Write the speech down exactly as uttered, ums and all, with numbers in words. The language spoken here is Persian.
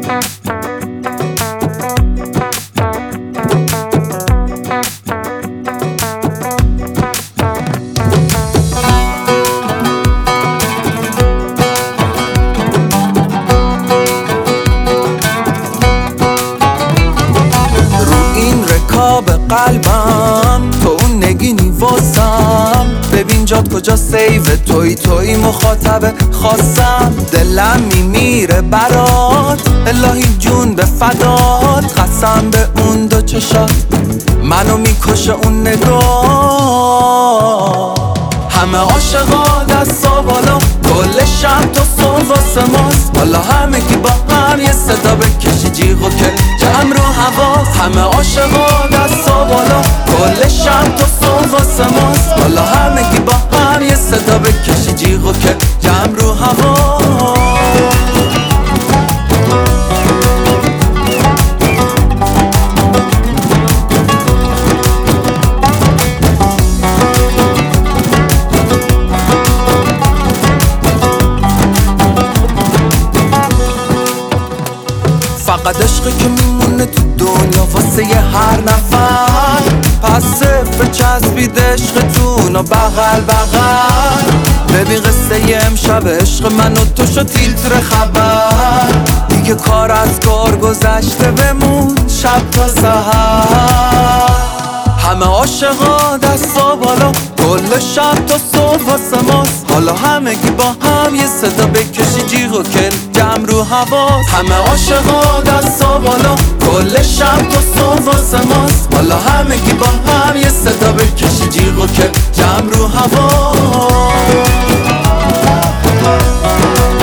قلبم تو اون نگینی واسم، ببین جات کجا سیو توی توی مخاطب خاصم. دلم میمیره برات الهی جون به فدات، قسم به اون دو چشات منو میکشه اون نگاه. همه عاشقا دستا بالا کل شب تا صبح واسه ماست، حالا همگی با هم یه صدا بکشی جیغ و کل جمع رو حواس. همه عاشقا دستا بالا کل شب تا صبح واسه ماست، حالا همگی با هم یه صدا بکشی جیغ و کل جمع رو حواس. فقط عشقی که میمونه تو دنیا واسه یه هر نفر، پس صفر چسبید عشقتون و بغل بغل. ببین قصه یه امشب عشق من و تو شد تیتر خبر، دیگه کار از کار گذشته بمون شب تا سحر. همه عاشقا دستا بالا کل شب تا صبح واسه ماست، حالا همگی با هم یه صدا بکشی جیغ و کل جمع رو حواس. همه عاشقا دستا بالا کل شب تا صبح واسه ماست، حالا همگی با هم یه صدا بکشی جیغ و کل جمع رو حواس.